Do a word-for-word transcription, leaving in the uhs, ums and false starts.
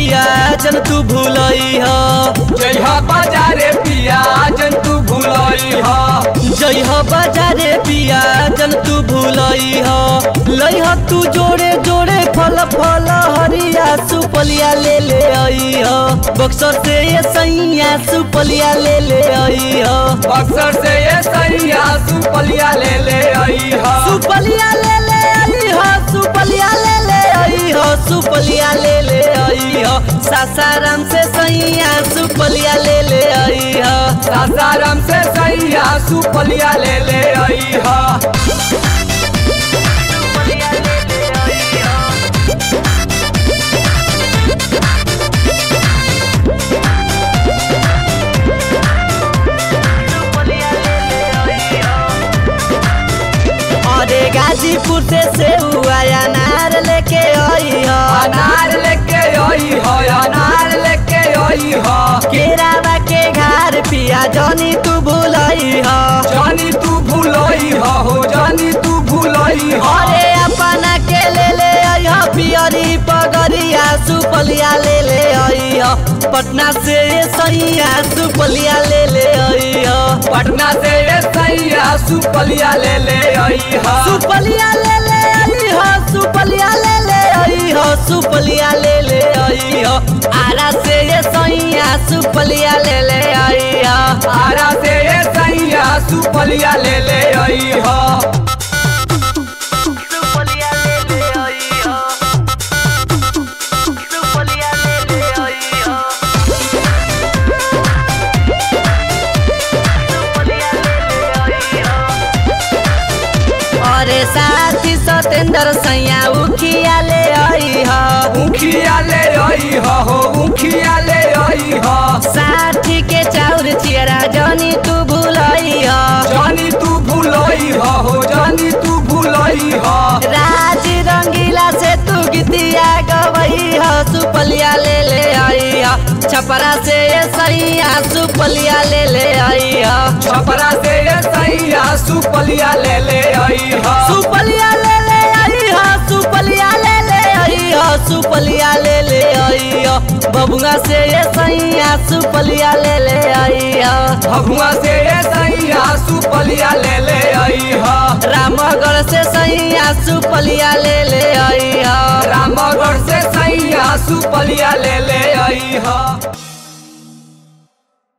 पिया जन तू भूलई ह जय हो बाजारे पिया जन तू भूलई ह जय हो बाजारे पिया जन तू भूलई ह लई ह तू जोड़े जोड़े फल फल हरिया सुपलिया ले ले आई ह बक्सर से ये सैया सुपलिया ले ले आई ह बक्सर से ये सैया सुपलिया ले ले आई ह सुपलिया ले ले आई ह सुपलिया ले ले आई ह सुपलिया ले ले आई ह सासाराम से सैया सुपलिया ले ले आई ह सासाराम से सैया सुपलिया ले ले आई ह गाजीपुर से सेहुआ अनार लेके आई ह अनार लेके आई ह अनार लेके आई ह केरावा के घर पिया जानी तू भूलई ह जानी तू भूलई ह हो जानी तू भूलई ह अरे अपना के ले ले आई ह पियरी पगरिया सुपलिया ले ले आई ह पटना से ये सैया सुपलिया ले ले आई ह पटना से ये सैया सुपलिया ले ले आई ह सुपलिया ले ले आई ह सुपलिया ले ले आई ह सुपलिया ले ले आई ह आरा से ये सैया सुपलिया ले ले आई ह आरा से ये सैया सुपलिया ले ले आई ह अरे साथी सतेंद्र सैया उखिया ले आई ह उखिया ले आई ह हो उखिया ले आई ह साथी के चाउर चियरा जानी तू भूलई ह जानी तू भूलई ह हो जानी तू भूलई ह राज रंगीला से तू गीतिया गवई ह सुपलिया ले ले आई ह छपरा से ये सैया सुपलिया ले ले आई ह छपरा से ये सैया सुपलिया ले ले आई ह सुपलिया ले ले आई ह सुपलिया ले ले आई ह सुपलिया ले ले आई ह बबुआ से ये सैया सुपलिया ले ले आई ह भगुआ से ये सैया सुपलिया ले ले आई ह रामगढ़ से सैया सुपलिया ले ले आई ह रामगढ़ से सैया सुपलिया ले ले आई ह।